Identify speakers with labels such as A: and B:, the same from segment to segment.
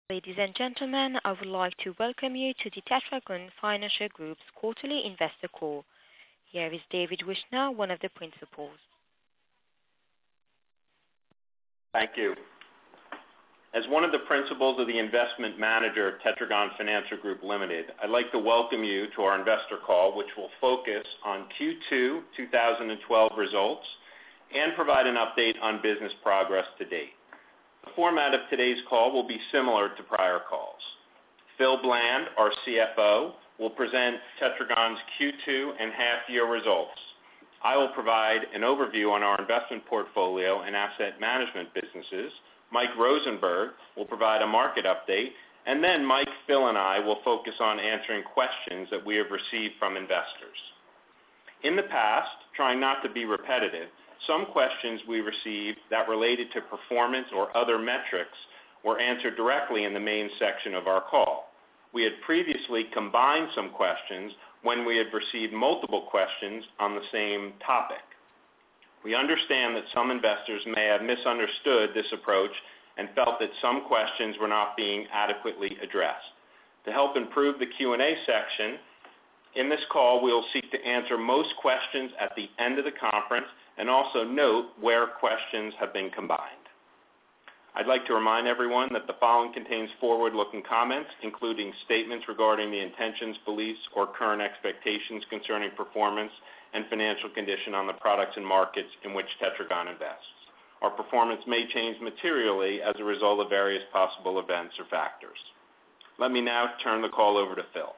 A: Ladies and gentlemen, I would like to welcome you to the Tetragon Financial Group's quarterly investor call. Here is David Wishner, one of the principals.
B: Thank you. As one of the principals of the investment manager Tetragon Financial Group Limited, I'd like to welcome you to our investor call, which will focus on Q2 2012 results and provide an update on business progress to date. The format of today's call will be similar to prior calls. Phil Bland, our CFO, will present Tetragon's Q2 and half-year results. I will provide an overview on our investment portfolio and asset management businesses. Mike Rosenberg will provide a market update, and then Mike, Phil, and I will focus on answering questions that we have received from investors. In the past, trying not to be repetitive, some questions we received that related to performance or other metrics were answered directly in the main section of our call. We had previously combined some questions when we had received multiple questions on the same topic. We understand that some investors may have misunderstood this approach and felt that some questions were not being adequately addressed. To help improve the Q&A section, in this call we will seek to answer most questions at the end of the conference and also note where questions have been combined. I'd like to remind everyone that the following contains forward-looking comments, including statements regarding the intentions, beliefs, or current expectations concerning performance and financial condition on the products and markets in which Tetragon invests. Our performance may change materially as a result of various possible events or factors. Let me now turn the call over to Phil.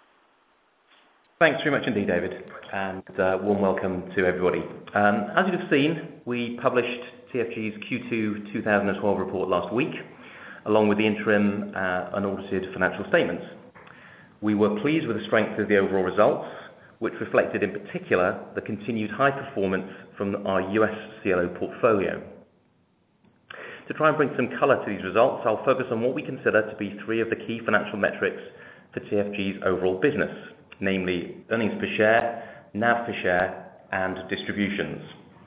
C: Thanks very much indeed, David, and warm welcome to everybody. As you've seen, we published TFG's Q2 2012 report last week, along with the interim unaudited financial statements. We were pleased with the strength of the overall results, which reflected in particular the continued high performance from our US CLO portfolio. To try and bring some colour to these results, I'll focus on what we consider to be three of the key financial metrics for TFG's overall business, namely earnings per share, NAV per share, and distributions.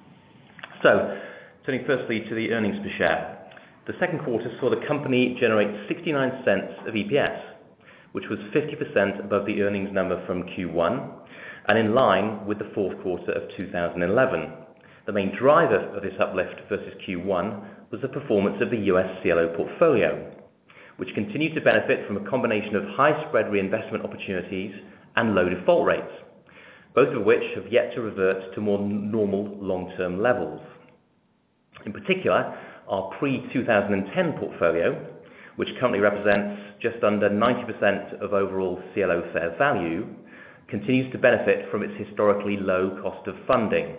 C: So, turning firstly to the earnings per share. The second quarter saw the company generate 69 cents of EPS, which was 50% above the earnings number from Q1, and in line with the fourth quarter of 2011. The main driver of this uplift versus Q1 was the performance of the US CLO portfolio, which continued to benefit from a combination of high spread reinvestment opportunities and low default rates, both of which have yet to revert to more normal long-term levels. In particular, our pre-2010 portfolio, which currently represents just under 90% of overall CLO fair value, continues to benefit from its historically low cost of funding.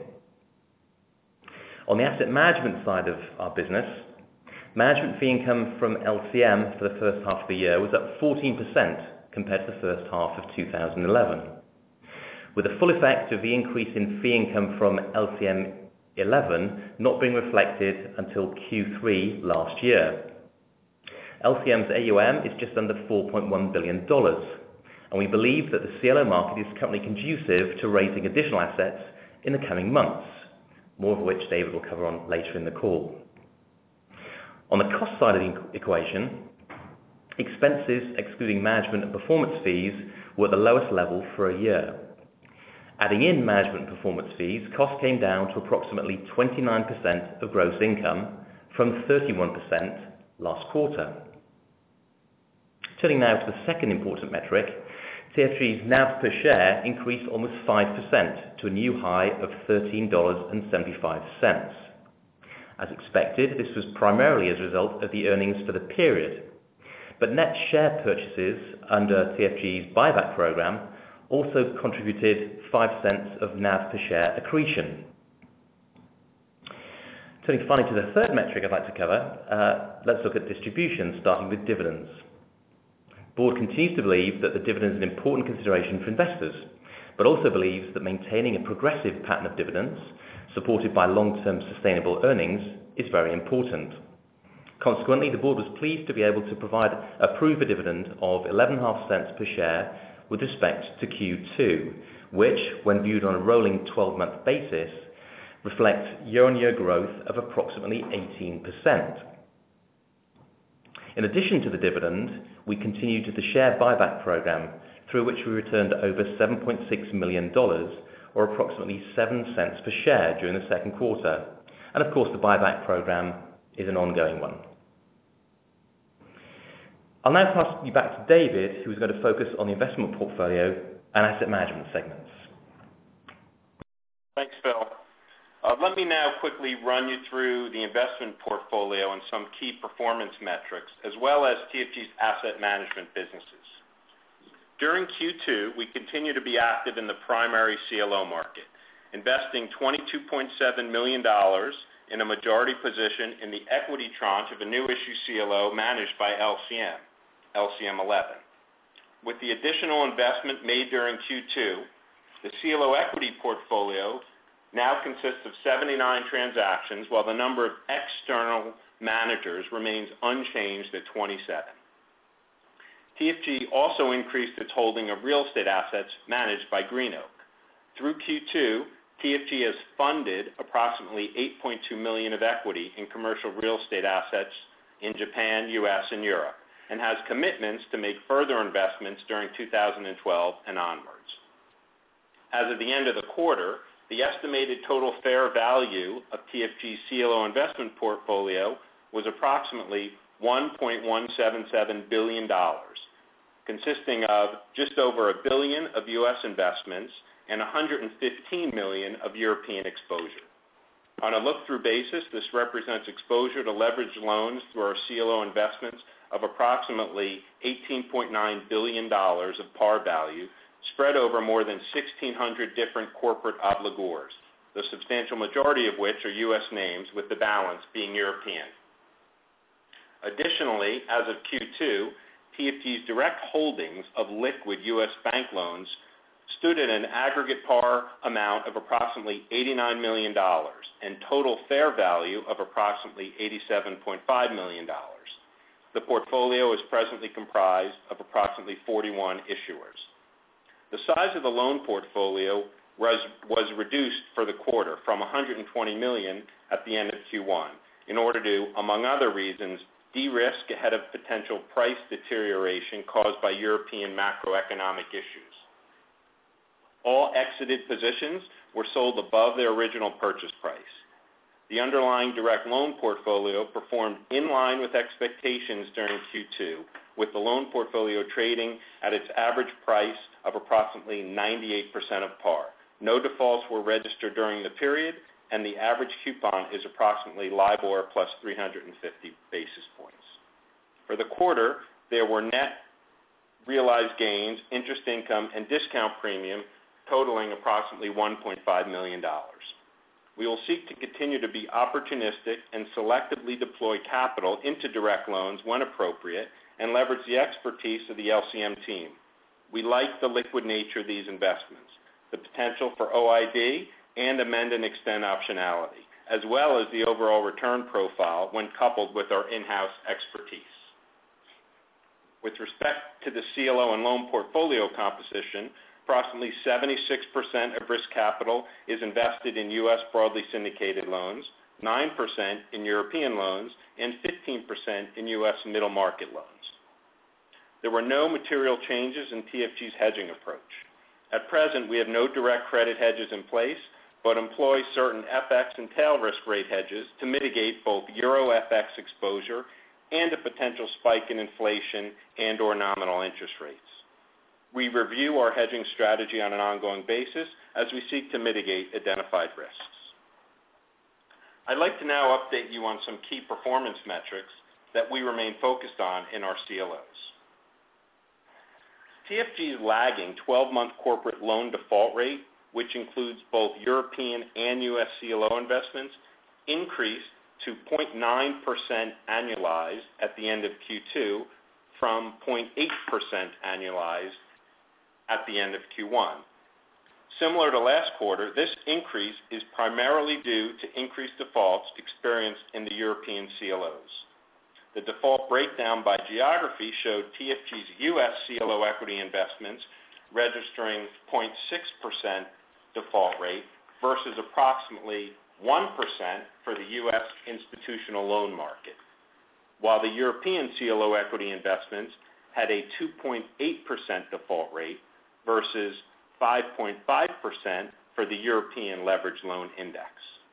C: On the asset management side of our business, management fee income from LCM for the first half of the year was up 14% compared to the first half of 2011, with the full effect of the increase in fee income from LCM 11 not being reflected until Q3 last year. LCM's AUM is just under $4.1 billion, and we believe that the CLO market is currently conducive to raising additional assets in the coming months, more of which David will cover on later in the call. On the cost side of the equation, expenses excluding management and performance fees were at the lowest level for a year. Adding in management and performance fees, costs came down to approximately 29% of gross income from 31% last quarter. Turning now to the second important metric, TFG's NAV per share increased almost 5% to a new high of $13.75. As expected, this was primarily as a result of the earnings for the period, but net share purchases under TFG's buyback program also contributed 5 cents of NAV per share accretion. Turning finally to the third metric I'd like to cover, let's look at distributions, starting with dividends. The board continues to believe that the dividend is an important consideration for investors, but also believes that maintaining a progressive pattern of dividends, supported by long-term sustainable earnings, is very important. Consequently, the board was pleased to be able to approve a dividend of 11.5 cents per share with respect to Q2, which, when viewed on a rolling 12-month basis, reflects year-on-year growth of approximately 18%. In addition to the dividend, we continued the share buyback program, through which we returned over $7.6 million, or approximately 7 cents per share during the second quarter. And of course, the buyback program is an ongoing one. I'll now pass you back to David, who is going to focus on the investment portfolio and asset management segments.
B: Thanks, Phil. Let me now quickly run you through the investment portfolio and some key performance metrics, as well as TFG's asset management businesses. During Q2, we continue to be active in the primary CLO market, investing $22.7 million in a majority position in the equity tranche of a new issue CLO managed by LCM 11. With the additional investment made during Q2, the CLO equity portfolio now consists of 79 transactions, while the number of external managers remains unchanged at 27. TFG also increased its holding of real estate assets managed by GreenOak. Through Q2, TFG has funded approximately $8.2 million of equity in commercial real estate assets in Japan, US, and Europe, and has commitments to make further investments during 2012 and onwards. As of the end of the quarter, the estimated total fair value of TFG's CLO investment portfolio was approximately $1.177 billion, consisting of just over $1 billion of U.S. investments and $115 million of European exposure. On a look-through basis, this represents exposure to leveraged loans through our CLO investments of approximately $18.9 billion of par value, spread over more than 1,600 different corporate obligors, the substantial majority of which are U.S. names, with the balance being European. Additionally, as of Q2, TFG's direct holdings of liquid U.S. bank loans stood at an aggregate par amount of approximately $89 million and total fair value of approximately $87.5 million. The portfolio is presently comprised of approximately 41 issuers. The size of the loan portfolio was reduced for the quarter from $120 million at the end of Q1 in order to, among other reasons, de-risk ahead of potential price deterioration caused by European macroeconomic issues. All exited positions were sold above their original purchase price. The underlying direct loan portfolio performed in line with expectations during Q2, with the loan portfolio trading at its average price of approximately 98% of par. No defaults were registered during the period, and the average coupon is approximately LIBOR plus 350 basis points. For the quarter, there were net realized gains, interest income, and discount premium totaling approximately $1.5 million. We will seek to continue to be opportunistic and selectively deploy capital into direct loans when appropriate and leverage the expertise of the LCM team. We like the liquid nature of these investments, the potential for OID and amend and extend optionality, as well as the overall return profile when coupled with our in-house expertise. With respect to the CLO and loan portfolio composition, approximately 76% of risk capital is invested in U.S. broadly syndicated loans, 9% in European loans, and 15% in U.S. middle market loans. There were no material changes in TFG's hedging approach. At present, we have no direct credit hedges in place, but employ certain FX and tail risk rate hedges to mitigate both Euro FX exposure and a potential spike in inflation and or nominal interest rates. We review our hedging strategy on an ongoing basis as we seek to mitigate identified risks. I'd like to now update you on some key performance metrics that we remain focused on in our CLOs. TFG's lagging 12-month corporate loan default rate, which includes both European and U.S. CLO investments, increased to 0.9% annualized at the end of Q2 from 0.8% annualized at the end of Q1. Similar to last quarter, this increase is primarily due to increased defaults experienced in the European CLOs. The default breakdown by geography showed TFG's U.S. CLO equity investments registering 0.6% default rate versus approximately 1% for the U.S. institutional loan market. while the European CLO equity investments had a 2.8% default rate versus 5.5% for the European Leveraged Loan Index.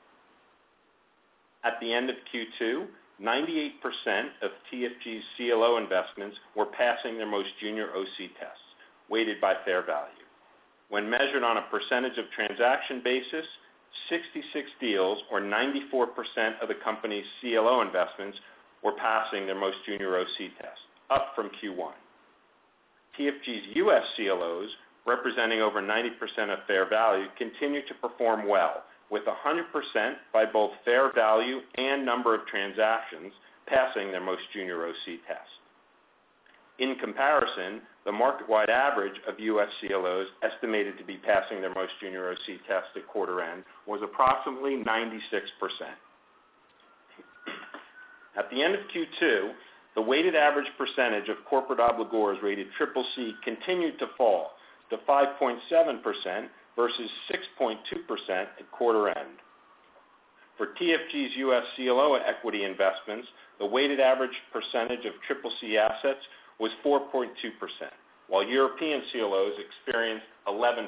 B: At the end of Q2, 98% of TFG's CLO investments were passing their most junior OC tests, weighted by fair value. When measured on a percentage of transaction basis, 66 deals, or 94% of the company's CLO investments, were passing their most junior OC test, up from Q1. TFG's U.S. CLOs, representing over 90% of fair value, continue to perform well, with 100% by both fair value and number of transactions passing their most junior OC test. In comparison, the market-wide average of U.S. CLOs estimated to be passing their most junior OC test at quarter end was approximately 96%. At the end of Q2, the weighted average percentage of corporate obligors rated CCC continued to fall to 5.7% versus 6.2% at quarter end. For TFG's U.S. CLO equity investments, the weighted average percentage of CCC assets was 4.2%, while European CLOs experienced 11.6%.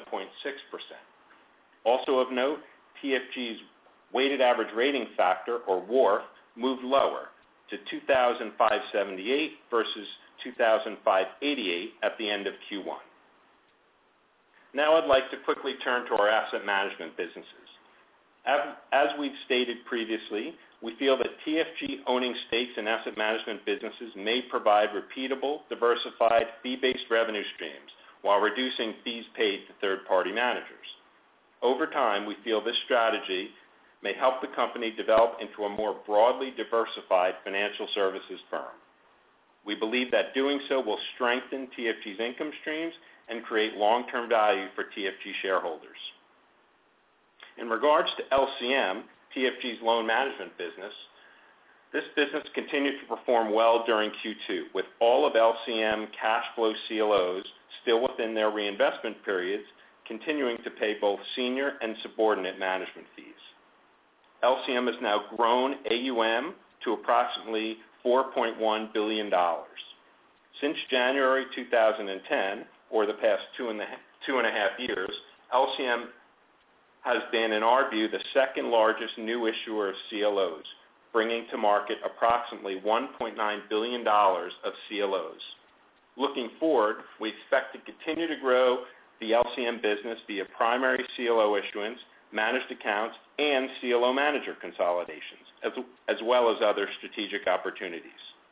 B: Also of note, TFG's weighted average rating factor, or WARF, moved lower to 2,578 versus 2,588 at the end of Q1. Now I'd like to quickly turn to our asset management businesses. As we've stated previously, we feel that TFG owning stakes in asset management businesses may provide repeatable, diversified, fee-based revenue streams while reducing fees paid to third-party managers. Over time, we feel this strategy may help the company develop into a more broadly diversified financial services firm. We believe that doing so will strengthen TFG's income streams and create long-term value for TFG shareholders. In regards to LCM, TFG's loan management business, this business continued to perform well during Q2, with all of LCM cash flow CLOs still within their reinvestment periods, continuing to pay both senior and subordinate management fees. LCM has now grown AUM to approximately $4.1 billion. Since January 2010, or the past two and a half years, LCM has been, in our view, the second largest new issuer of CLOs, bringing to market approximately $1.9 billion of CLOs. Looking forward, we expect to continue to grow the LCM business via primary CLO issuance, managed accounts, and CLO manager consolidations, as well as other strategic opportunities.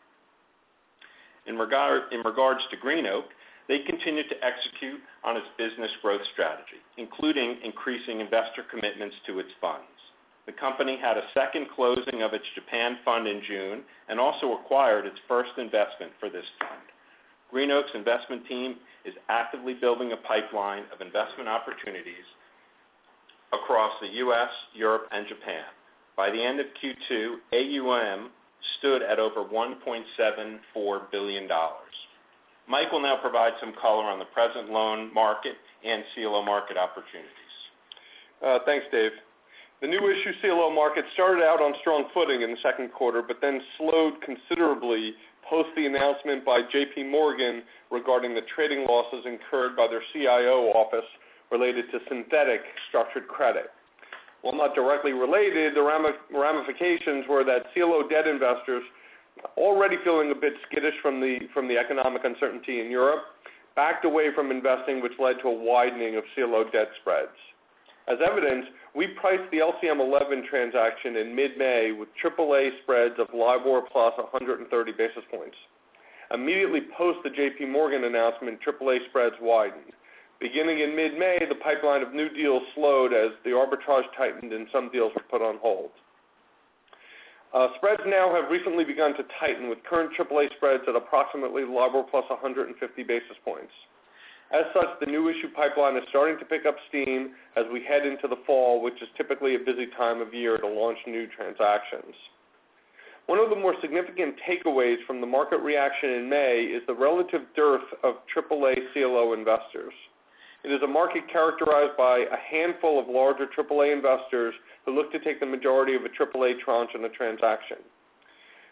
B: In regards to GreenOak, they continue to execute on its business growth strategy, including increasing investor commitments to its funds. The company had a second closing of its Japan fund in June and also acquired its first investment for this fund. GreenOak's investment team is actively building a pipeline of investment opportunities across the U.S., Europe, and Japan. By the end of Q2, AUM stood at over $1.74 billion. Mike will now provide some color on the present loan market and CLO market opportunities.
D: Thanks, Dave. The new issue CLO market started out on strong footing in the second quarter, but then slowed considerably post the announcement by J.P. Morgan regarding the trading losses incurred by their CIO office related to synthetic structured credit. While not directly related, the ramifications were that CLO debt investors, already feeling a bit skittish from the economic uncertainty in Europe, backed away from investing, which led to a widening of CLO debt spreads. As evidence, we priced the LCM 11 transaction in mid-May with AAA spreads of LIBOR plus 130 basis points. Immediately post the J.P. Morgan announcement, AAA spreads widened. Beginning in mid-May, the pipeline of new deals slowed as the arbitrage tightened and some deals were put on hold. Spreads now have recently begun to tighten, with current AAA spreads at approximately LIBOR plus 150 basis points. As such, the new issue pipeline is starting to pick up steam as we head into the fall, which is typically a busy time of year to launch new transactions. One of the more significant takeaways from the market reaction in May is the relative dearth of AAA CLO investors. It is a market characterized by a handful of larger AAA investors who look to take the majority of a AAA tranche in a transaction.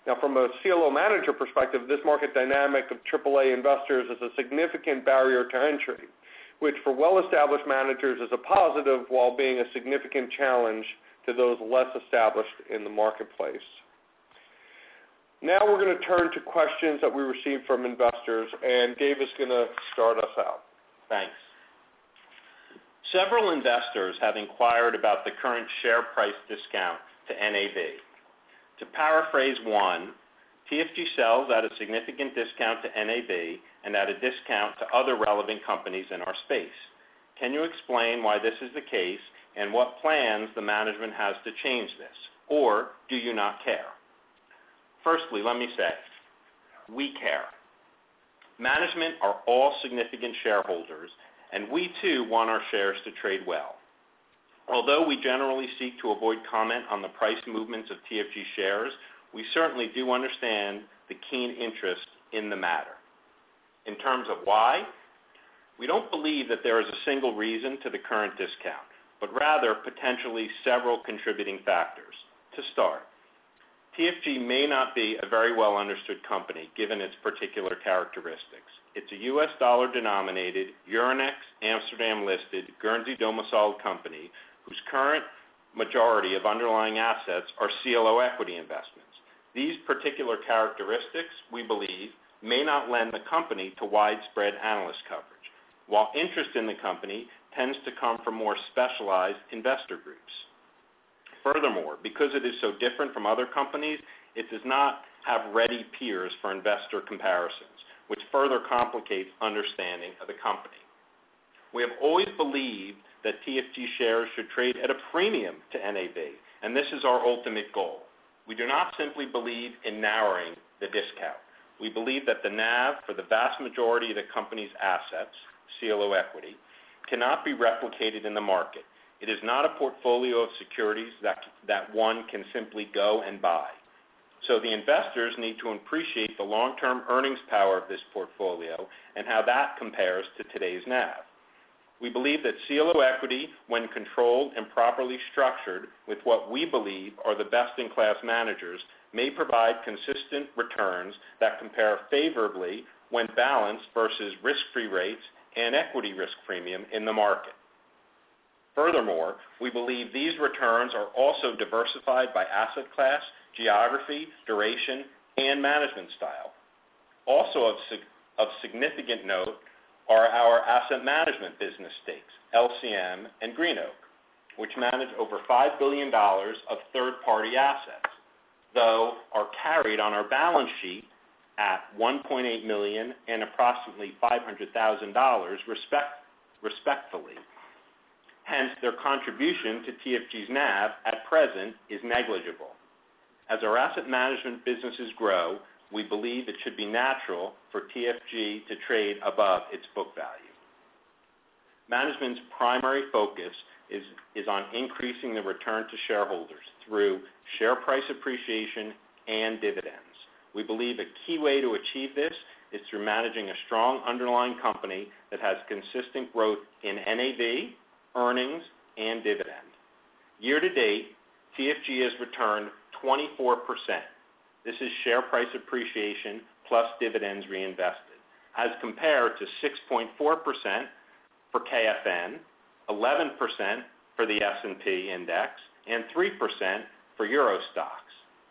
D: Now, from a CLO manager perspective, this market dynamic of AAA investors is a significant barrier to entry, which for well-established managers is a positive while being a significant challenge to those less established in the marketplace. Now we're going to turn to questions that we received from investors, and Dave is going to start us out.
B: Thanks. Several investors have inquired about the current share price discount to NAV. To paraphrase one, TFG sells at a significant discount to NAV and at a discount to other relevant companies in our space. Can you explain why this is the case and what plans the management has to change this? Or do you not care? Firstly, let me say, we care. Management are all significant shareholders, and we too want our shares to trade well. Although we generally seek to avoid comment on the price movements of TFG shares, we certainly do understand the keen interest in the matter. In terms of why, we don't believe that there is a single reason to the current discount, but rather potentially several contributing factors. To start, TFG may not be a very well understood company given its particular characteristics. It's a U.S. dollar denominated, Euronext, Amsterdam listed, Guernsey domiciled company whose current majority of underlying assets are CLO equity investments. These particular characteristics, we believe, may not lend the company to widespread analyst coverage, while interest in the company tends to come from more specialized investor groups. Furthermore, because it is so different from other companies, it does not have ready peers for investor comparisons, which further complicates understanding of the company. We have always believed that TFG shares should trade at a premium to NAV, and this is our ultimate goal. We do not simply believe in narrowing the discount. We believe that the NAV for the vast majority of the company's assets, CLO equity, cannot be replicated in the market. It is not a portfolio of securities that one can simply go and buy. So the investors need to appreciate the long-term earnings power of this portfolio and how that compares to today's NAV. We believe that CLO equity, when controlled and properly structured with what we believe are the best-in-class managers, may provide consistent returns that compare favorably when balanced versus risk-free rates and equity risk premium in the market. Furthermore, we believe these returns are also diversified by asset class, geography, duration, and management style. Also of significant note are our asset management business stakes, LCM and Green Oak, which manage over $5 billion of third-party assets, though are carried on our balance sheet at $1.8 million and approximately $500,000 respectively. Hence, their contribution to TFG's NAV at present is negligible. As our asset management businesses grow, we believe it should be natural for TFG to trade above its book value. Management's primary focus is on increasing the return to shareholders through share price appreciation and dividends. We believe a key way to achieve this is through managing a strong underlying company that has consistent growth in NAV, earnings, and dividend. Year to date, TFG has returned 24%. This is share price appreciation plus dividends reinvested, as compared to 6.4% for KFN, 11% for the S&P index, and 3% for Euro Stoxx,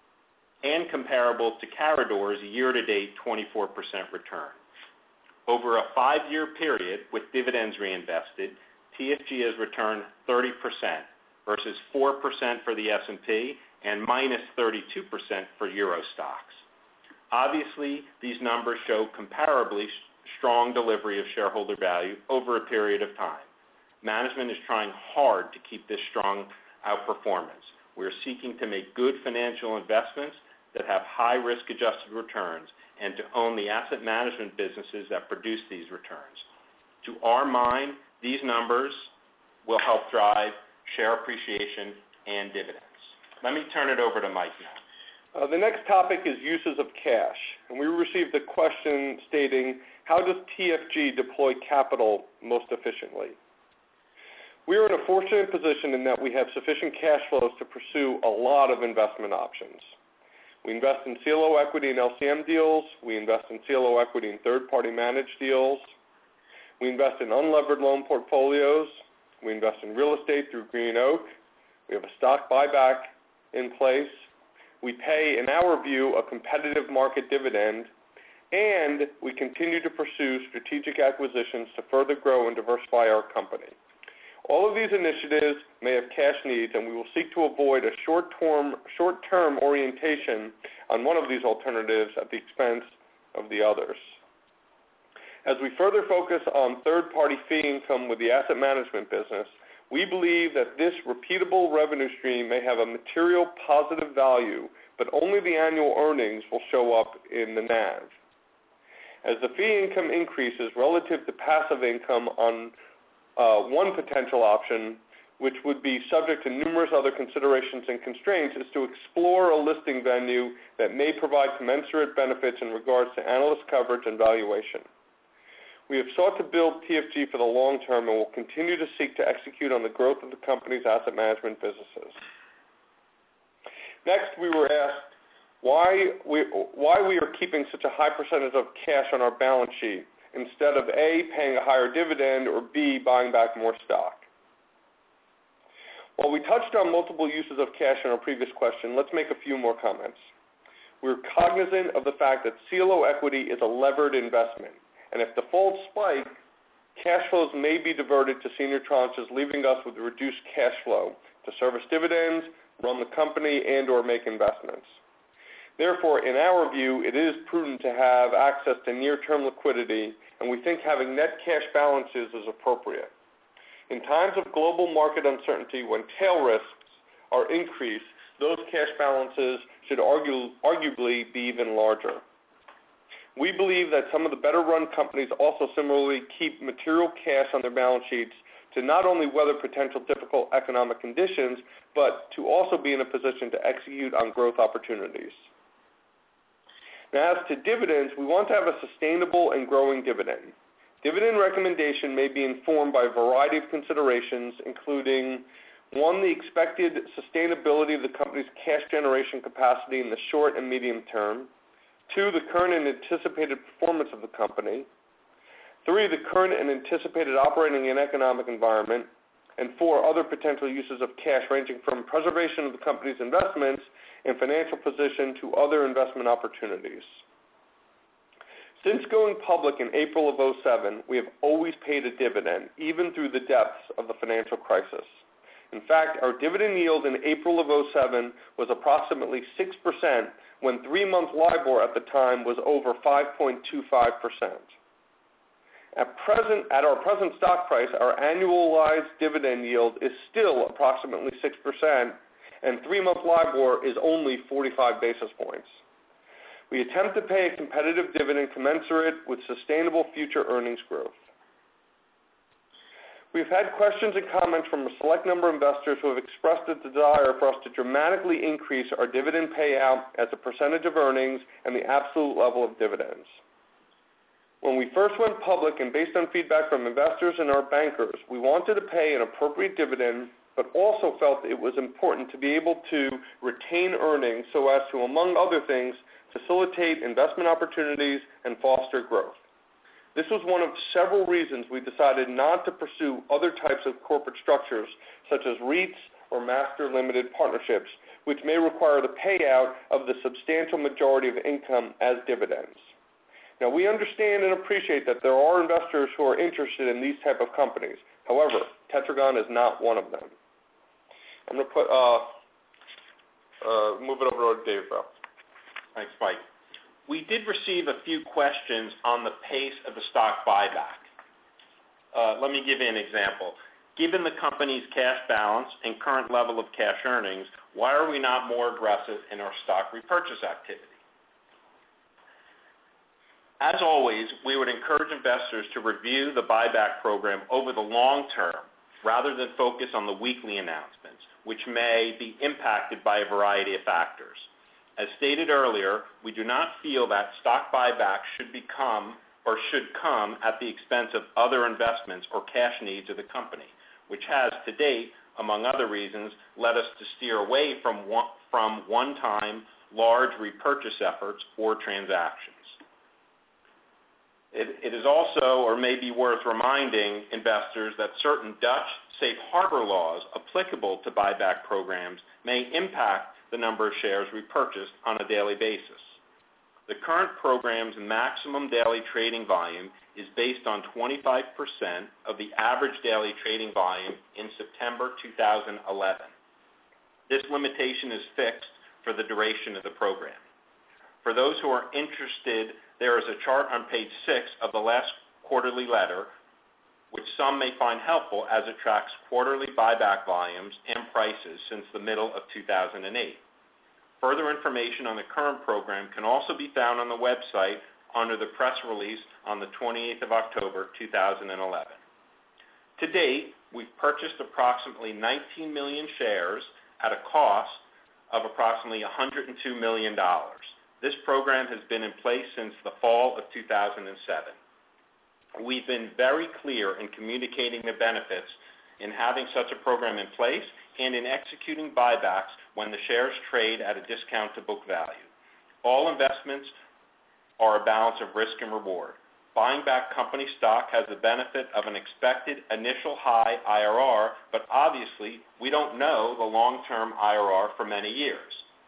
B: and comparable to Carador's year-to-date 24% return. Over a 5-year period with dividends reinvested, TFG has returned 30% versus 4% for the S&P and minus 32% for Euro Stoxx. Obviously, these numbers show comparably strong delivery of shareholder value over a period of time. Management is trying hard to keep this strong outperformance. We are seeking to make good financial investments that have high risk-adjusted returns and to own the asset management businesses that produce these returns. To our mind, these numbers will help drive share appreciation and dividends. Let me turn it over to Mike now.
D: The next topic is uses of cash. And we received a question stating, how does TFG deploy capital most efficiently? We are in a fortunate position in that we have sufficient cash flows to pursue a lot of investment options. We invest in CLO equity and LCM deals. We invest in CLO equity and third-party managed deals. We invest in unlevered loan portfolios. We invest in real estate through Green Oak. We have a stock buyback in place. We pay, in our view, a competitive market dividend, and we continue to pursue strategic acquisitions to further grow and diversify our company. All of these initiatives may have cash needs, and we will seek to avoid a short-term orientation on one of these alternatives at the expense of the others. As we further focus on third-party fee income with the asset management business, we believe that this repeatable revenue stream may have a material positive value, but only the annual earnings will show up in the NAV. As the fee income increases relative to passive income on one potential option, which would be subject to numerous other considerations and constraints, is to explore a listing venue that may provide commensurate benefits in regards to analyst coverage and valuation. We have sought to build TFG for the long term and will continue to seek to execute on the growth of the company's asset management businesses. Next, we were asked why we are keeping such a high percentage of cash on our balance sheet instead of A, paying a higher dividend, or B, buying back more stock. While we touched on multiple uses of cash in our previous question, let's make a few more comments. We're cognizant of the fact that CLO equity is a levered investment, and if defaults spike, cash flows may be diverted to senior tranches, leaving us with reduced cash flow to service dividends, run the company, and or make investments. Therefore, in our view, it is prudent to have access to near-term liquidity, and we think having net cash balances is appropriate. In times of global market uncertainty, when tail risks are increased, those cash balances should arguably be even larger. We believe that some of the better-run companies also similarly keep material cash on their balance sheets to not only weather potential difficult economic conditions, but to also be in a position to execute on growth opportunities. Now, as to dividends, we want to have a sustainable and growing dividend. Dividend recommendation may be informed by a variety of considerations, including 1, the expected sustainability of the company's cash generation capacity in the short and medium term, 2, the current and anticipated performance of the company, 3, the current and anticipated operating and economic environment, and 4, other potential uses of cash ranging from preservation of the company's investments and financial position to other investment opportunities. Since going public in April of 2007, we have always paid a dividend, even through the depths of the financial crisis. In fact, our dividend yield in April of 2007 was approximately 6%, when 3-month LIBOR at the time was over 5.25%. At our present stock price, our annualized dividend yield is still approximately 6%, and 3-month LIBOR is only 45 basis points. We attempt to pay a competitive dividend commensurate with sustainable future earnings growth. We've had questions and comments from a select number of investors who have expressed a desire for us to dramatically increase our dividend payout as a percentage of earnings and the absolute level of dividends. When we first went public and based on feedback from investors and our bankers, we wanted to pay an appropriate dividend, but also felt it was important to be able to retain earnings so as to, among other things, facilitate investment opportunities and foster growth. This was one of several reasons we decided not to pursue other types of corporate structures, such as REITs or master limited partnerships, which may require the payout of the substantial majority of income as dividends. Now, we understand and appreciate that there are investors who are interested in these type of companies. However, Tetragon is not one of them. I'm going to move it over to Dave Bell.
B: Thanks, Mike. We did receive a few questions on the pace of the stock buyback. Let me give you an example. Given the company's cash balance and current level of cash earnings, why are we not more aggressive in our stock repurchase activity? As always, we would encourage investors to review the buyback program over the long term rather than focus on the weekly announcements, which may be impacted by a variety of factors. As stated earlier, we do not feel that stock buybacks should come at the expense of other investments or cash needs of the company, which has to date, among other reasons, led us to steer away from one-time large repurchase efforts or transactions. It is also, or may be worth reminding investors that certain Dutch safe harbor laws applicable to buyback programs may impact the number of shares repurchased on a daily basis. The current program's maximum daily trading volume is based on 25% of the average daily trading volume in September 2011. This limitation is fixed for the duration of the program. For those who are interested, there is a chart on page 6 of the last quarterly letter, which some may find helpful as it tracks quarterly buyback volumes and prices since the middle of 2008. Further information on the current program can also be found on the website under the press release on the 28th of October 2011. To date, we've purchased approximately 19 million shares at a cost of approximately $102 million. This program has been in place since the fall of 2007. We've been very clear in communicating the benefits in having such a program in place and in executing buybacks when the shares trade at a discount to book value. All investments are a balance of risk and reward. Buying back company stock has the benefit of an expected initial high IRR, but obviously we don't know the long-term IRR for many years.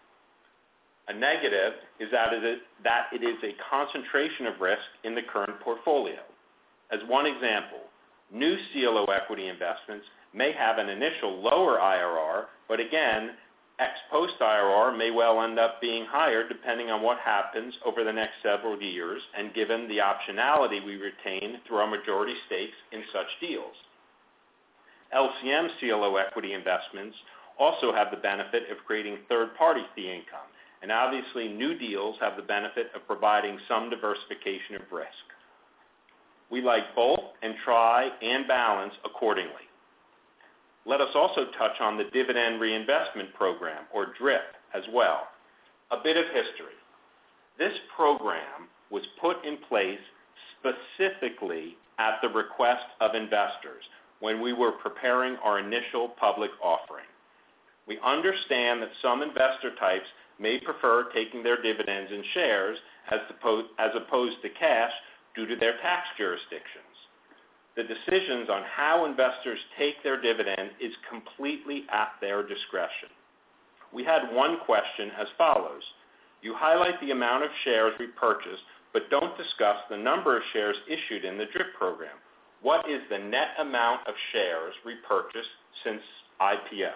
B: A negative is that it is a concentration of risk in the current portfolio. As one example, new CLO equity investments may have an initial lower IRR, but again, ex-post IRR may well end up being higher depending on what happens over the next several years and given the optionality we retain through our majority stakes in such deals. LCM CLO equity investments also have the benefit of creating third-party fee income, and obviously new deals have the benefit of providing some diversification of risk. We like both and try and balance accordingly. Let us also touch on the Dividend Reinvestment Program, or DRIP, as well. A bit of history. This program was put in place specifically at the request of investors when we were preparing our initial public offering. We understand that some investor types may prefer taking their dividends in shares as opposed to cash due to their tax jurisdictions. The decisions on how investors take their dividend is completely at their discretion. We had one question as follows. You highlight the amount of shares repurchased, but don't discuss the number of shares issued in the DRIP program. What is the net amount of shares repurchased since IPO?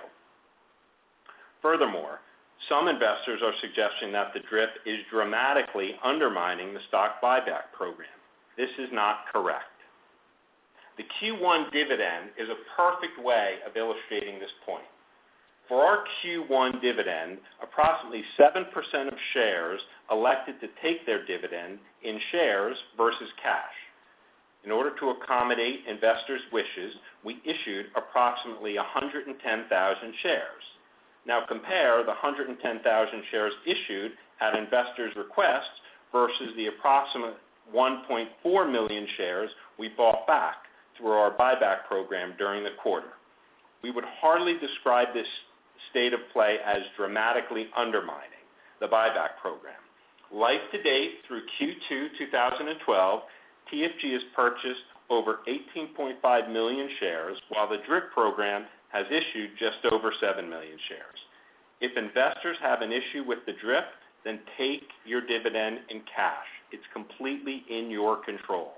B: Furthermore, some investors are suggesting that the DRIP is dramatically undermining the stock buyback program. This is not correct. The Q1 dividend is a perfect way of illustrating this point. For our Q1 dividend, approximately 7% of shares elected to take their dividend in shares versus cash. In order to accommodate investors' wishes, we issued approximately 110,000 shares. Now compare the 110,000 shares issued at investors' requests versus the approximate 1.4 million shares we bought back through our buyback program during the quarter. We would hardly describe this state of play as dramatically undermining the buyback program. Life to date through Q2 2012, TFG has purchased over 18.5 million shares, while the DRIP program has issued just over 7 million shares. If investors have an issue with the DRIP, then take your dividend in cash. It's completely in your control.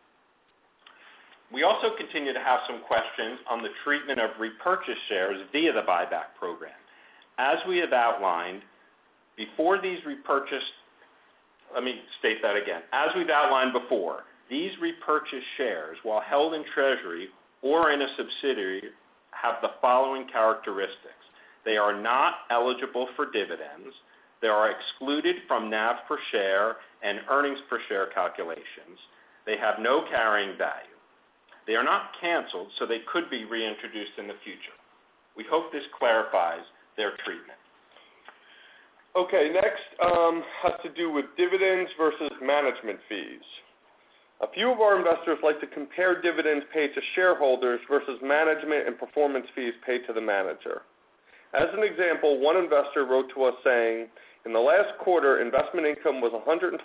B: We also continue to have some questions on the treatment of repurchase shares via the buyback program. As we have outlined, before these repurchased, let me state that again. As we've outlined before, these repurchased shares, while held in Treasury or in a subsidiary, have the following characteristics. They are not eligible for dividends. They are excluded from NAV per share and earnings per share calculations. They have no carrying value. They are not canceled, so they could be reintroduced in the future. We hope this clarifies their treatment.
D: Okay, next has to do with dividends versus management fees. A few of our investors like to compare dividends paid to shareholders versus management and performance fees paid to the manager. As an example, one investor wrote to us saying, In the last quarter, investment income was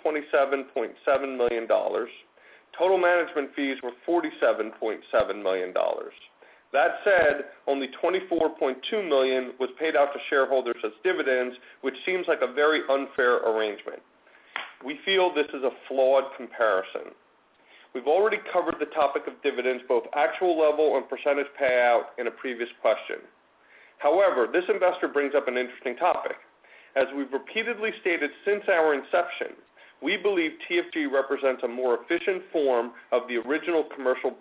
D: $127.7 million. Total management fees were $47.7 million. That said, only $24.2 million was paid out to shareholders as dividends, which seems like a very unfair arrangement. We feel this is a flawed comparison. We've already covered the topic of dividends, both actual level and percentage payout, in a previous question. However, this investor brings up an interesting topic. As we've repeatedly stated since our inception, we believe TFG represents a more efficient form of the original commercial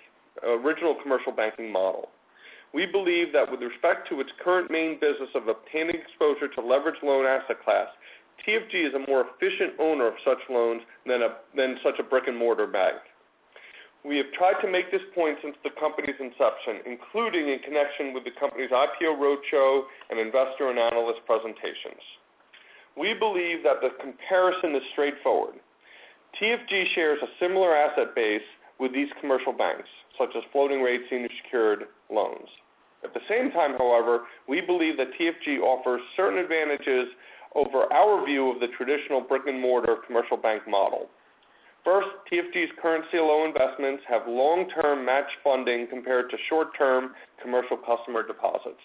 D: banking model. We believe that with respect to its current main business of obtaining exposure to leveraged loan asset class, TFG is a more efficient owner of such loans than such a brick-and-mortar bank. We have tried to make this point since the company's inception, including in connection with the company's IPO roadshow and investor and analyst presentations. We believe that the comparison is straightforward. TFG shares a similar asset base with these commercial banks, such as floating rate senior secured loans. At the same time, however, we believe that TFG offers certain advantages over our view of the traditional brick-and-mortar commercial bank model. First, TFG's current CLO investments have long-term match funding compared to short-term commercial customer deposits.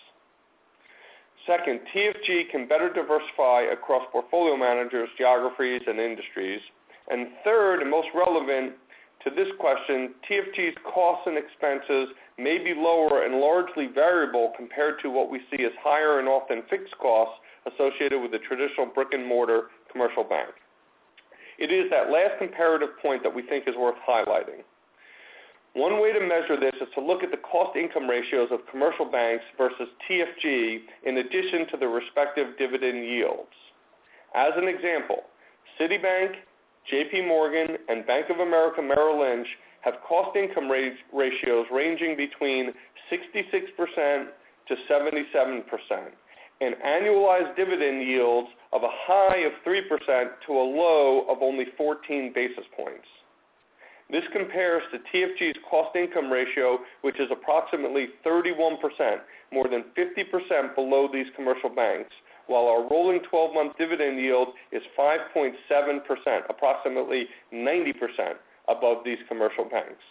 D: Second, TFG can better diversify across portfolio managers, geographies, and industries. And third, and most relevant to this question, TFG's costs and expenses may be lower and largely variable compared to what we see as higher and often fixed costs associated with the traditional brick-and-mortar commercial bank. It is that last comparative point that we think is worth highlighting. One way to measure this is to look at the cost-income ratios of commercial banks versus TFG in addition to the respective dividend yields. As an example, Citibank, JP Morgan, and Bank of America Merrill Lynch have cost-income ratios ranging between 66% to 77%, and annualized dividend yields of a high of 3% to a low of only 14 basis points. This compares to TFG's cost-income ratio, which is approximately 31%, more than 50% below these commercial banks, while our rolling 12-month dividend yield is 5.7%, approximately 90% above these commercial banks.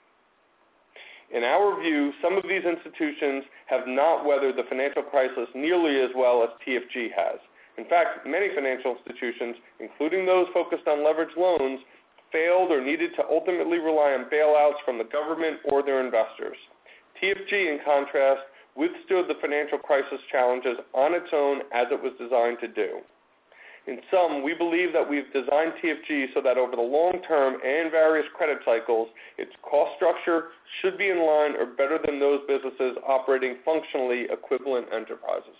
D: In our view, some of these institutions have not weathered the financial crisis nearly as well as TFG has. In fact, many financial institutions, including those focused on leveraged loans, failed or needed to ultimately rely on bailouts from the government or their investors. TFG, in contrast, withstood the financial crisis challenges on its own as it was designed to do. In sum, we believe that we've designed TFG so that over the long term and various credit cycles, its cost structure should be in line or better than those businesses operating functionally equivalent enterprises.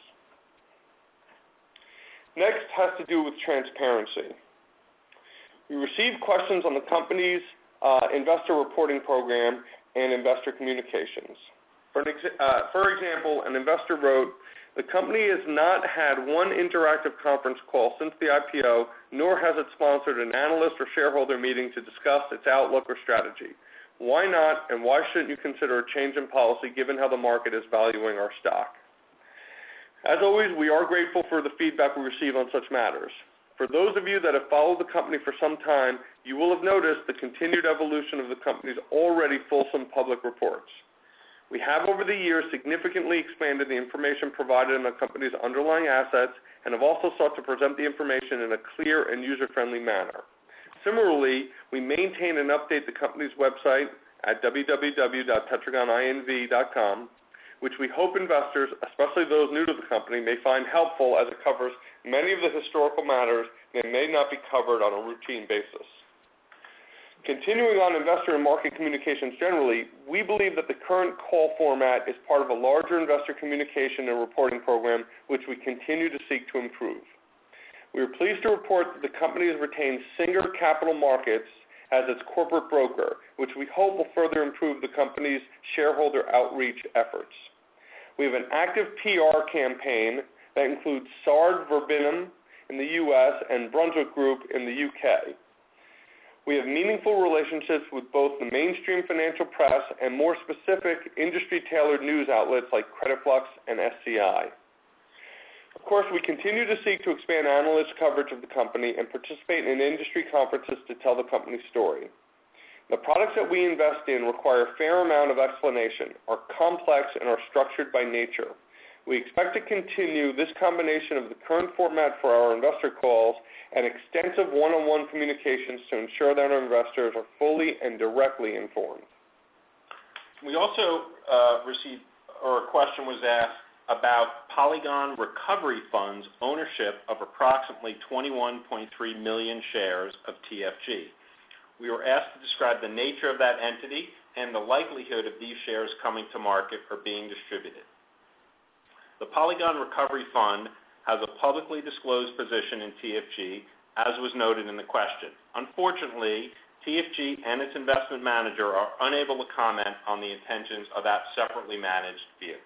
D: Next has to do with transparency. We received questions on the company's investor reporting program and investor communications. For example, an investor wrote, "The company has not had one interactive conference call since the IPO, nor has it sponsored an analyst or shareholder meeting to discuss its outlook or strategy. Why not, and why shouldn't you consider a change in policy given how the market is valuing our stock?" As always, we are grateful for the feedback we receive on such matters. For those of you that have followed the company for some time, you will have noticed the continued evolution of the company's already fulsome public reports. We have over the years significantly expanded the information provided on the company's underlying assets and have also sought to present the information in a clear and user-friendly manner. Similarly, we maintain and update the company's website at www.tetragoninv.com, which we hope investors, especially those new to the company, may find helpful as it covers many of the historical matters that may not be covered on a routine basis. Continuing on investor and market communications generally, we believe that the current call format is part of a larger investor communication and reporting program which we continue to seek to improve. We are pleased to report that the company has retained Singer Capital Markets as its corporate broker, which we hope will further improve the company's shareholder outreach efforts. We have an active PR campaign that includes Sard Verbinnen in the U.S. and Brunswick Group in the U.K. We have meaningful relationships with both the mainstream financial press and more specific industry-tailored news outlets like Credit Flux and SCI. Of course, we continue to seek to expand analyst coverage of the company and participate in industry conferences to tell the company's story. The products that we invest in require a fair amount of explanation, are complex, and are structured by nature. We expect to continue this combination of the current format for our investor calls and extensive one-on-one communications to ensure that our investors are fully and directly informed.
B: We also received, or a question was asked about Polygon Recovery Fund's ownership of approximately 21.3 million shares of TFG. We were asked to describe the nature of that entity and the likelihood of these shares coming to market or being distributed. The Polygon Recovery Fund has a publicly disclosed position in TFG, as was noted in the question. Unfortunately, TFG and its investment manager are unable to comment on the intentions of that separately managed vehicle.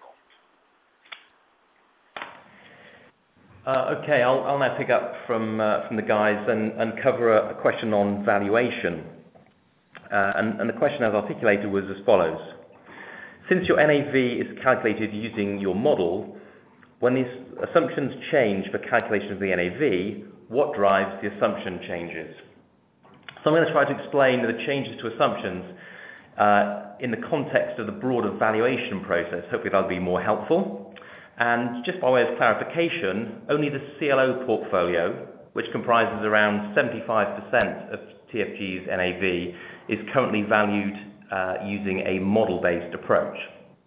C: Okay, I'll now pick up from the guys and cover a question on valuation. And the question as articulated was as follows. Since your NAV is calculated using your model, when these assumptions change for calculation of the NAV, what drives the assumption changes? So I'm going to try to explain the changes to assumptions in the context of the broader valuation process. Hopefully that'll be more helpful. And just by way of clarification, only the CLO portfolio, which comprises around 75% of TFG's NAV, is currently valued using a model-based approach.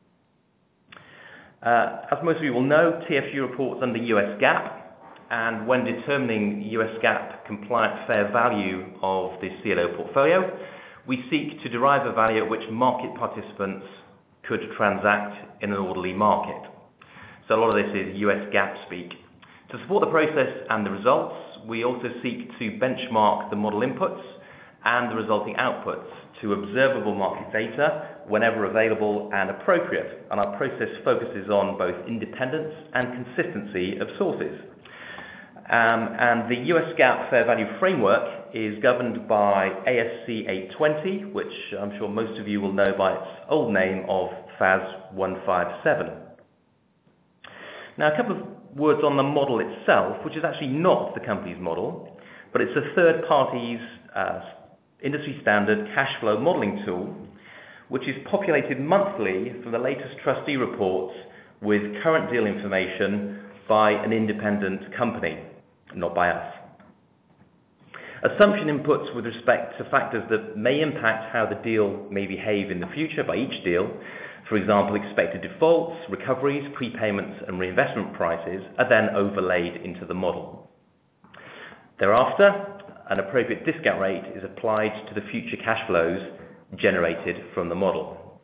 C: As most of you will know, TFG reports under US GAAP, and when determining US GAAP compliant fair value of the CLO portfolio, we seek to derive a value at which market participants could transact in an orderly market. So a lot of this is US GAAP speak. To support the process and the results, we also seek to benchmark the model inputs and the resulting outputs to observable market data whenever available and appropriate. And our process focuses on both independence and consistency of sources. And the US GAAP fair value framework is governed by ASC 820, which I'm sure most of you will know by its old name of FAS 157. Now, a couple of words on the model itself, which is actually not the company's model, but it's a third party's industry standard cash flow modeling tool, which is populated monthly from the latest trustee reports with current deal information by an independent company, not by us. Assumption inputs with respect to factors that may impact how the deal may behave in the future by each deal, for example, expected defaults, recoveries, prepayments, and reinvestment prices, are then overlaid into the model. Thereafter, an appropriate discount rate is applied to the future cash flows generated from the model.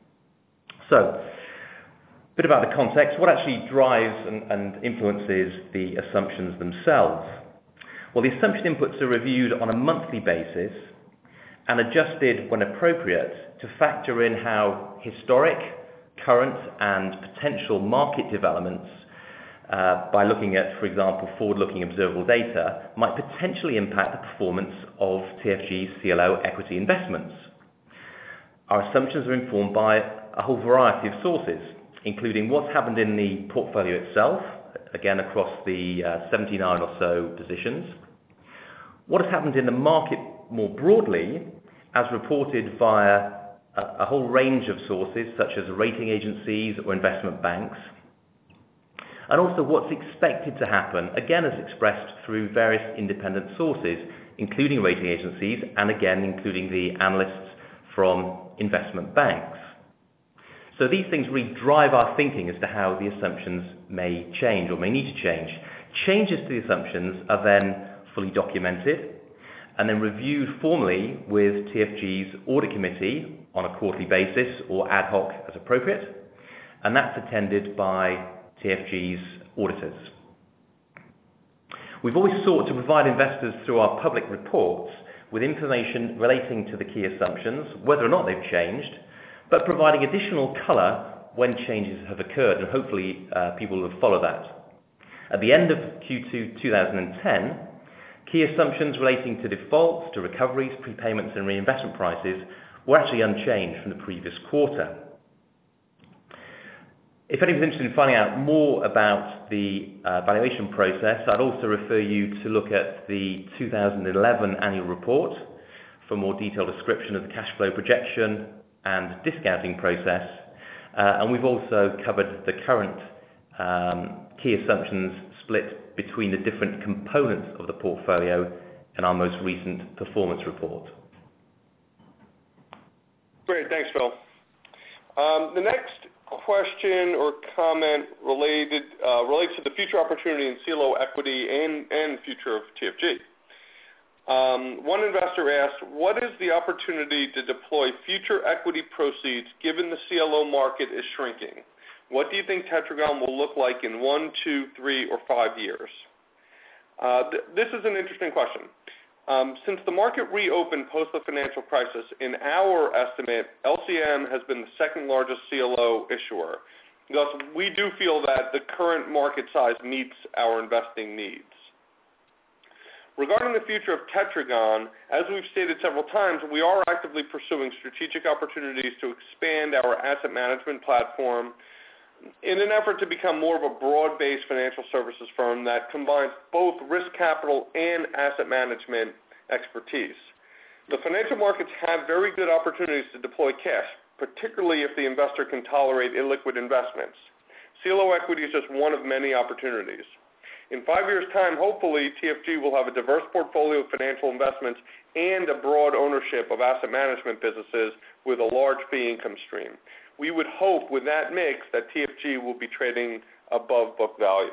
C: So, a bit about the context. What actually drives and influences the assumptions themselves? Well, the assumption inputs are reviewed on a monthly basis and adjusted when appropriate to factor in how historic, current, and potential market developments by looking at, for example, forward-looking observable data might potentially impact the performance of TFG's CLO equity investments. Our assumptions are informed by a whole variety of sources, including what's happened in the portfolio itself, again across the 79 or so positions, what has happened in the market more broadly, as reported via a whole range of sources such as rating agencies or investment banks, and also what's expected to happen, again as expressed through various independent sources, including rating agencies and again including the analysts from investment banks. So these things really drive our thinking as to how the assumptions may change or may need to change. Changes to the assumptions are then fully documented and then reviewed formally with TFG's audit committee on a quarterly basis or ad hoc as appropriate, and that's attended by TFG's auditors. We've always sought to provide investors through our public reports with information relating to the key assumptions, whether or not they've changed, but providing additional colour when changes have occurred, and hopefully people will follow that. At the end of Q2 2010, key assumptions relating to defaults, to recoveries, prepayments and reinvestment prices were actually unchanged from the previous quarter. If anyone's interested in finding out more about the valuation process, I'd also refer you to look at the 2011 annual report for more detailed description of the cash flow projection and discounting process. And we've also covered the current key assumptions split between the different components of the portfolio in our most recent performance report.
D: Great, thanks, Phil. The next question or comment relates to the future opportunity in CLO equity and future of TFG. One investor asked, what is the opportunity to deploy future equity proceeds given the CLO market is shrinking? What do you think Tetragon will look like in 1, 2, 3, or 5 years? This is an interesting question. Since the market reopened post the financial crisis, in our estimate, LCM has been the second largest CLO issuer. Thus, we do feel that the current market size meets our investing needs. Regarding the future of Tetragon, as we've stated several times, we are actively pursuing strategic opportunities to expand our asset management platform in an effort to become more of a broad-based financial services firm that combines both risk capital and asset management expertise. The financial markets have very good opportunities to deploy cash, particularly if the investor can tolerate illiquid investments. CLO equity is just one of many opportunities. In 5 years' time, hopefully, TFG will have a diverse portfolio of financial investments and a broad ownership of asset management businesses with a large fee income stream. We would hope with that mix that TFG will be trading above book value.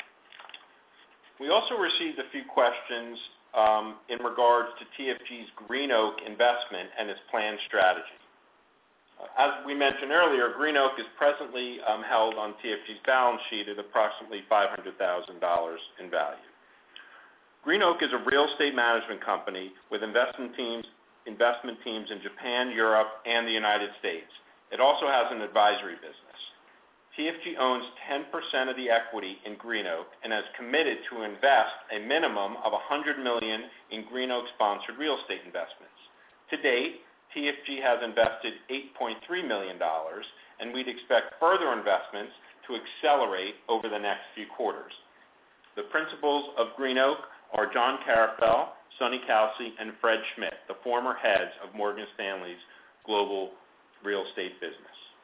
B: We also received a few questions in regards to TFG's GreenOak investment and its planned strategy. As we mentioned earlier, GreenOak is presently held on TFG's balance sheet at approximately $500,000 in value. GreenOak is a real estate management company with investment teams in Japan, Europe, and the United States. It also has an advisory business. TFG owns 10% of the equity in GreenOak and has committed to invest a minimum of $100 million in GreenOak-sponsored real estate investments. To date, TFG has invested $8.3 million, and we'd expect further investments to accelerate over the next few quarters. The principals of GreenOak are John Carafell, Sonny Kalsi, and Fred Schmidt, the former heads of Morgan Stanley's global real estate business.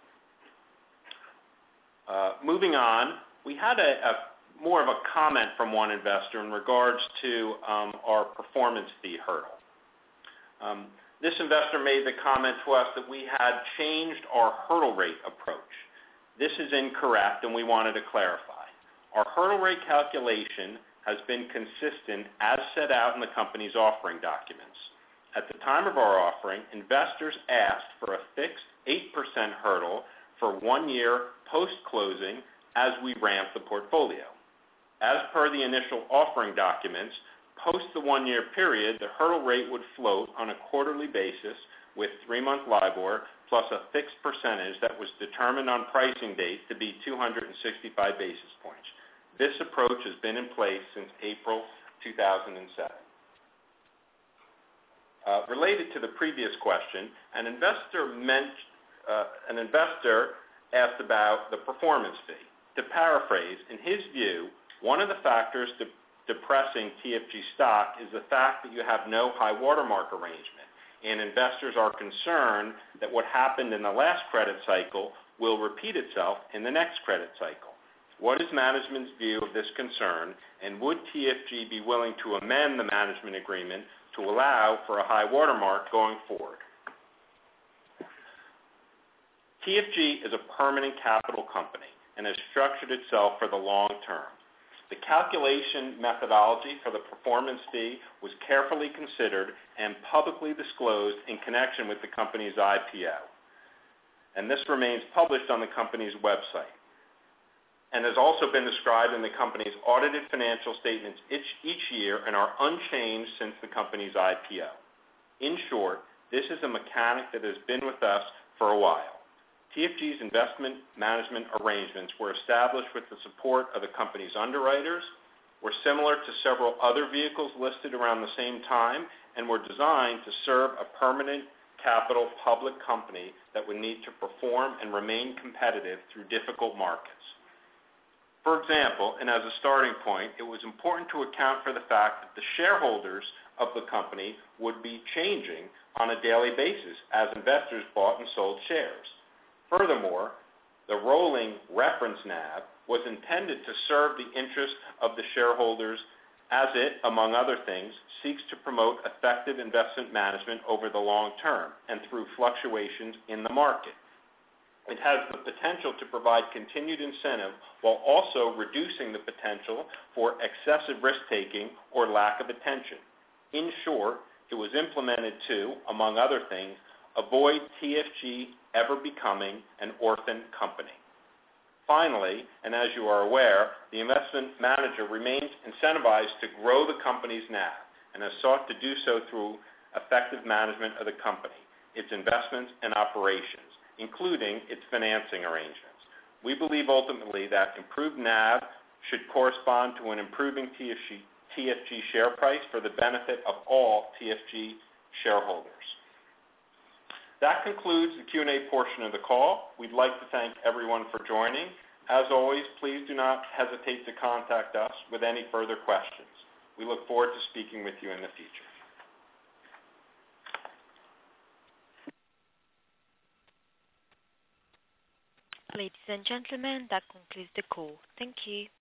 B: Moving on, we had more of a comment from one investor in regards to our performance fee hurdle. This investor made the comment to us that we had changed our hurdle rate approach. This is incorrect, and we wanted to clarify. Our hurdle rate calculation has been consistent as set out in the company's offering documents. At the time of our offering, investors asked for a fixed 8% hurdle for 1 year post-closing as we ramp the portfolio. As per the initial offering documents, post the 1 year period, the hurdle rate would float on a quarterly basis with 3-month LIBOR plus a fixed percentage that was determined on pricing date to be 265 basis points. This approach has been in place since April 2007. Related to the previous question, an investor asked about the performance fee. To paraphrase, in his view, one of the factors depressing TFG stock is the fact that you have no high watermark arrangement, and investors are concerned that what happened in the last credit cycle will repeat itself in the next credit cycle. What is management's view of this concern, and would TFG be willing to amend the management agreement to allow for a high watermark going forward? TFG is a permanent capital company and has structured itself for the long term. The calculation methodology for the performance fee was carefully considered and publicly disclosed in connection with the company's IPO. And this remains published on the company's website and has also been described in the company's audited financial statements each year and are unchanged since the company's IPO. In short, this is a mechanic that has been with us for a while. TFG's investment management arrangements were established with the support of the company's underwriters, were similar to several other vehicles listed around the same time, and were designed to serve a permanent capital public company that would need to perform and remain competitive through difficult markets. For example, and as a starting point, it was important to account for the fact that the shareholders of the company would be changing on a daily basis as investors bought and sold shares. Furthermore, the rolling reference NAV was intended to serve the interest of the shareholders as it, among other things, seeks to promote effective investment management over the long term and through fluctuations in the market. It has the potential to provide continued incentive while also reducing the potential for excessive risk-taking or lack of attention. In short, it was implemented to, among other things, avoid TFG ever becoming an orphan company. Finally, and as you are aware, the investment manager remains incentivized to grow the company's NAV and has sought to do so through effective management of the company, its investments and operations, including its financing arrangements. We believe ultimately that improved NAV should correspond to an improving TFG share price for the benefit of all TFG shareholders. That concludes the Q&A portion of the call. We'd like to thank everyone for joining. As always, please do not hesitate to contact us with any further questions. We look forward to speaking with you in the future.
A: Ladies and gentlemen, that concludes the call. Thank you.